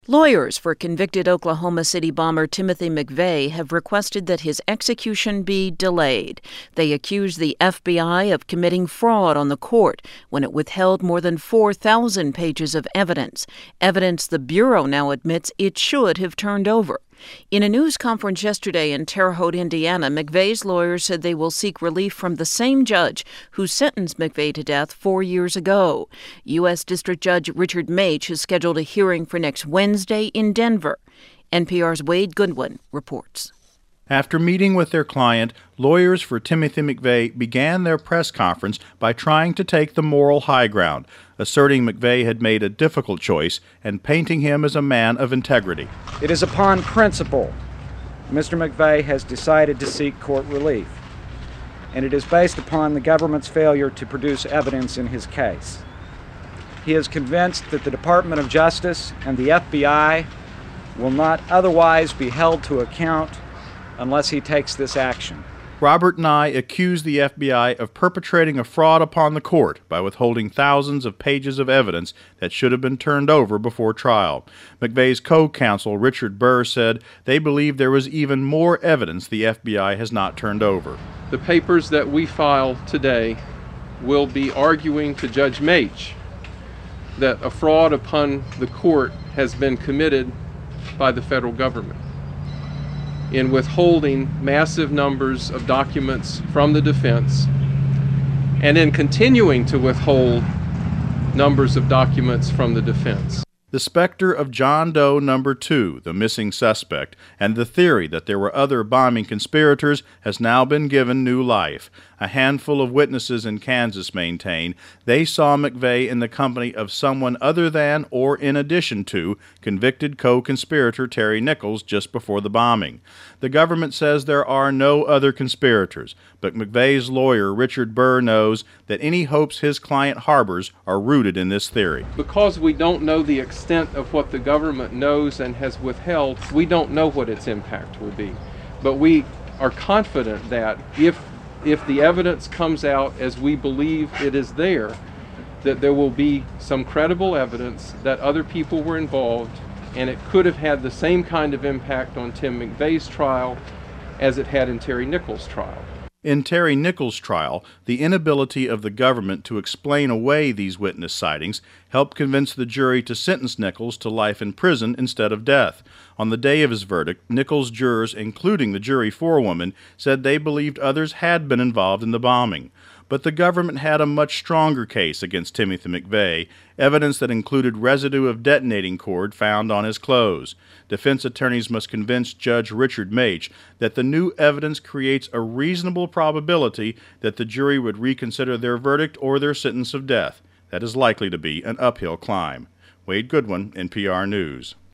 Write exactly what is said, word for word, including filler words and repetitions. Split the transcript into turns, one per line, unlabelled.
Lawyers for convicted Oklahoma City bomber Timothy McVeigh have requested that his execution be delayed. They accuse the F B I of committing fraud on the court when it withheld more than four thousand pages of evidence, evidence the Bureau now admits it should have turned over. In a news conference yesterday in Terre Haute, Indiana, McVeigh's lawyers said they will seek relief from the same judge who sentenced McVeigh to death four years ago. U S. District Judge Richard Maich has scheduled a hearing for next Wednesday in Denver. N P R's Wade Goodwin reports.
After meeting with their client, lawyers for Timothy McVeigh began their press conference by trying to take the moral high ground, asserting McVeigh had made a difficult choice and painting him as a man of integrity.
It is upon principle Mister McVeigh has decided to seek court relief, and it is based upon the government's failure to produce evidence in his case. He is convinced that the Department of Justice and the F B I will not otherwise be held to account unless he takes this action.
Robert Nye accused the F B I of perpetrating a fraud upon the court by withholding thousands of pages of evidence that should have been turned over before trial. McVeigh's co-counsel, Richard Burr, said they believe there was even more evidence the F B I has not turned over.
The papers that we file today will be arguing to Judge Maich that a fraud upon the court has been committed by the federal government in withholding massive numbers of documents from the defense and in continuing to withhold numbers of documents from the defense.
The specter of John Doe number two, the missing suspect, and the theory that there were other bombing conspirators has now been given new life. A handful of witnesses in Kansas maintain they saw McVeigh in the company of someone other than or in addition to convicted co-conspirator Terry Nichols just before the bombing. The government says there are no other conspirators, but McVeigh's lawyer, Richard Burr, knows that any hopes his client harbors are rooted in this theory.
Because we don't know the extent of what the government knows and has withheld, we don't know what its impact will be. But we are confident that if if the evidence comes out as we believe it is there, that there will be some credible evidence that other people were involved, and it could have had the same kind of impact on Tim McVeigh's trial as it had in Terry Nichols' trial.
In Terry Nichols' trial, the inability of the government to explain away these witness sightings helped convince the jury to sentence Nichols to life in prison instead of death. On the day of his verdict, Nichols' jurors, including the jury forewoman, said they believed others had been involved in the bombing. But the government had a much stronger case against Timothy McVeigh, evidence that included residue of detonating cord found on his clothes. Defense attorneys must convince Judge Richard Maich that the new evidence creates a reasonable probability that the jury would reconsider their verdict or their sentence of death. That is likely to be an uphill climb. Wade Goodwin, N P R News.